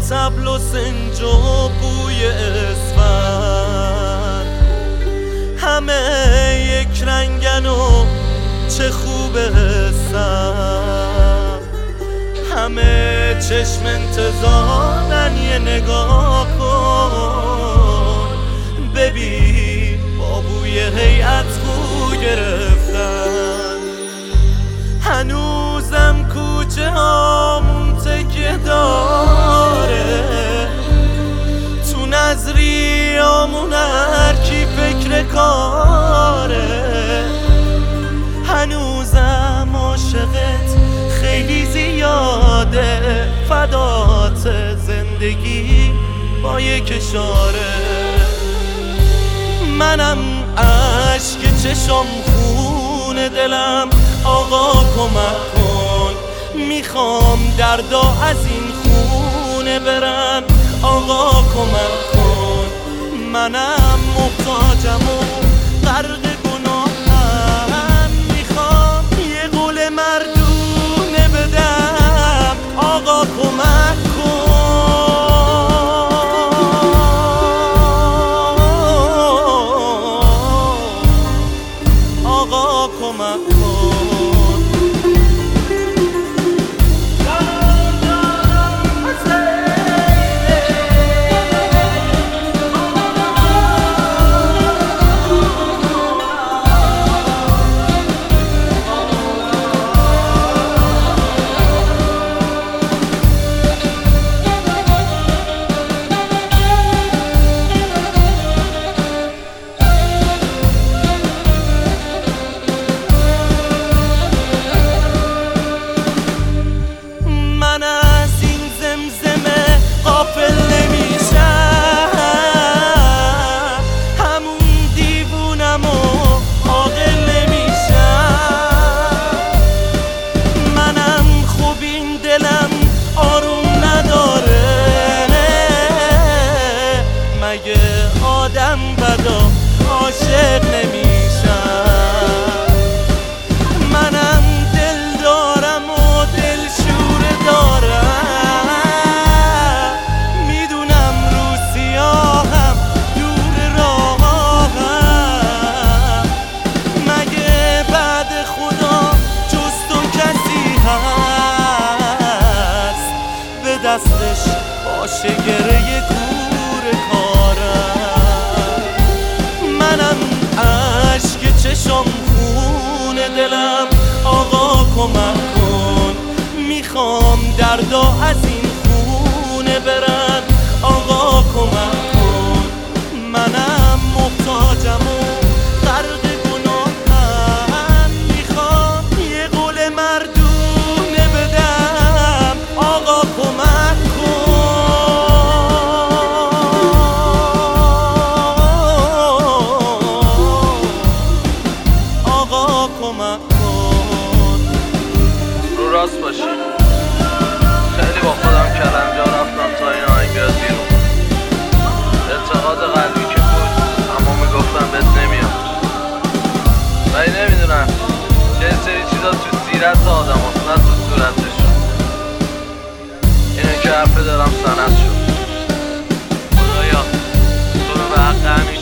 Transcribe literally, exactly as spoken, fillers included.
طبل و سنج و بوی اسفند، همه یک رنگن و چه خوب حسم، همه چشم انتظارن یه نگاه کن ببین با بوی هیئت خو گرفتن. هنوزم کوچه هامون تکیه داره، تو نظریامون هر کی فکر کاره، هنوزم عاشقت خیلی زیاده، فدات زندگی با یک اشاره. منم عشق چشم خون دلم، آقا کمک کن، میخوام دردا از این خونه برن، آقا کمک کن. منم محتاجم و غرق گناهم، میخوام یه قول مردونه بدم، آقا کمک کن، آقا کمک کن. آدم بدا عاشق نمیشم، منم دل دارم و دل شوره دارم، میدونم رو سیاهم دور راهم، مگه بعد خدا جز تو کسی هست به دستش باشه گره کور کارم. منم عشق چشم خون دلم، آقا کمک کن، میخوام دردا از این خونه برن، آقا کمک کن. منم محتاجم و غرق گناهم، میخوام یه قول مردونه بدم، آقا کمک کن، کمک کن. رو راست باشی، خیلی با خودم کلنجا رفتم تا این آهنگ بیاد بیرون. اعتقاد قلبی که بود اما میگفتم بهت نمیاد، ولی نمیدونم یه سری چیزا تو سیرت آدم هست نه تو صورتشون. اینه که حرف دارم سند شد. خدایا تو رو به حق همین